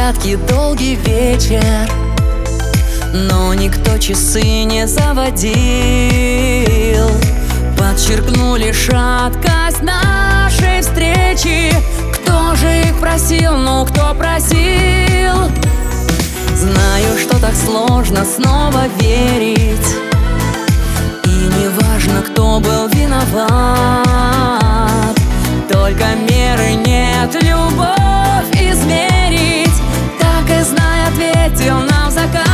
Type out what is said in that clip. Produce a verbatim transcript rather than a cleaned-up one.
краткий долгий вечер, но никто часы не заводил. Подчеркнули шаткость нашей встречи. Кто же их просил, ну кто просил? Знаю, что так сложно снова верить, и не важно, кто был виноват. Только меры нет, любовь измерить. Так и знай, ответил нам закат.